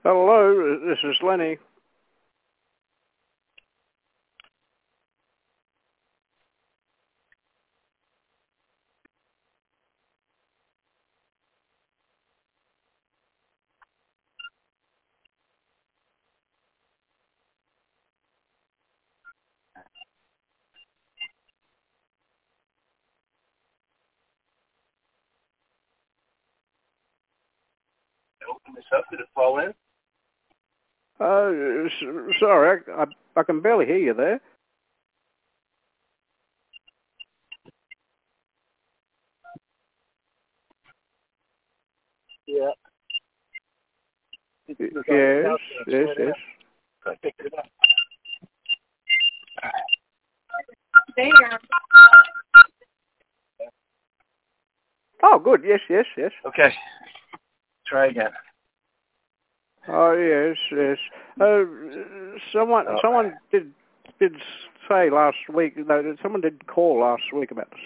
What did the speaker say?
Hello, this is Lenny. Open this up. Did it fall in? Sorry, I can barely hear you there. Yeah. Yes. I picked it up. There. Oh, good. Yes. Okay. Try again. Oh, yes. Someone did say last week. No, someone did call last week about the